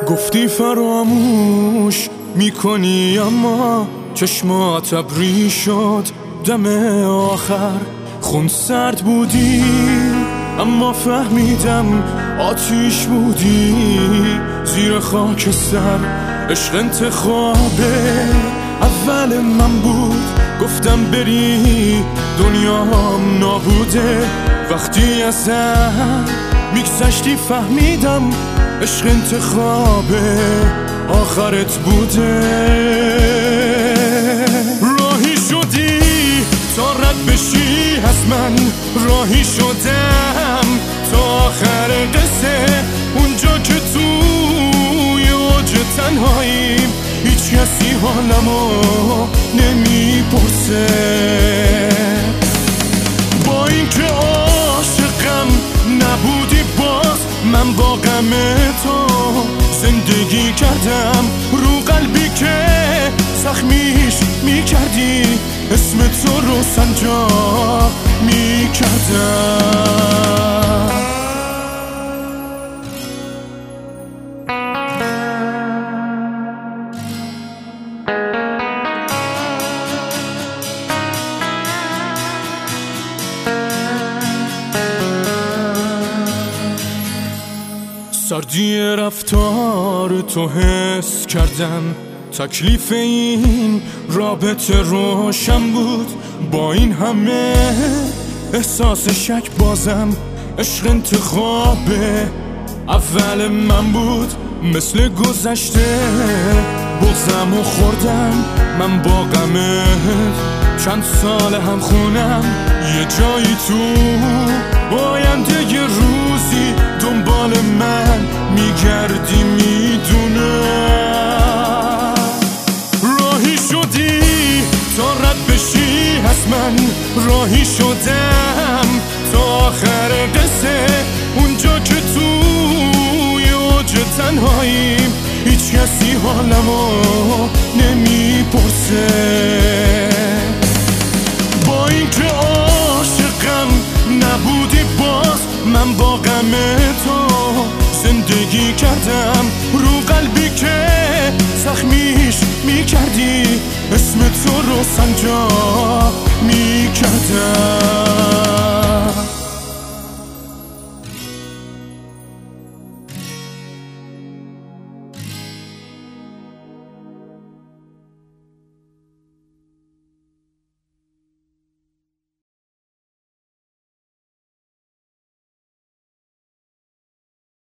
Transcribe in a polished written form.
گفتی فراموش میکنی اما چشمات ابری شد دم آخر. خون سرد بودی اما فهمیدم آتیش بودی زیر خاک سر. عشق انتخابه اول من بود، گفتم بری دنیام نابوده. وقتی ازم میگذشتی فهمیدم عشق انتخابه آخرت بوده. راهی شدی تا رد بشی از من، راهی شدم تا آخر قصه. اونجا که توی اوج تنهاییم هیچ کسی حالمو نمیپرسه. با اینکه عاشقم نبودی باز من با غم تو زندگی کردم. رو قلبی که زخمیش میکردی اسم تو رو سنجاق میکردم. سردی رفتار تو حس کردم، تکلیف این رابطه روشن بود. با این همه احساس شک بازم عشق انتخابه اول من بود. مثل گذشته بغضم و خوردم من با غمت. چند سال هم خونم یه جایی تو آینده یه روزی دنبال من میگردی میدونم. راهی شدی تا رد بشی از من، راهی شدم تا آخر قصه. اونجا که توی اوج تنهاییم هیچ کسی حالمو نمیپرسه. با اینکه عاشقم نبودی باز من با غم تو زندگی کردم. رو قلبی که زخمیش میکردی اسم تو رو سنجاق میکردم.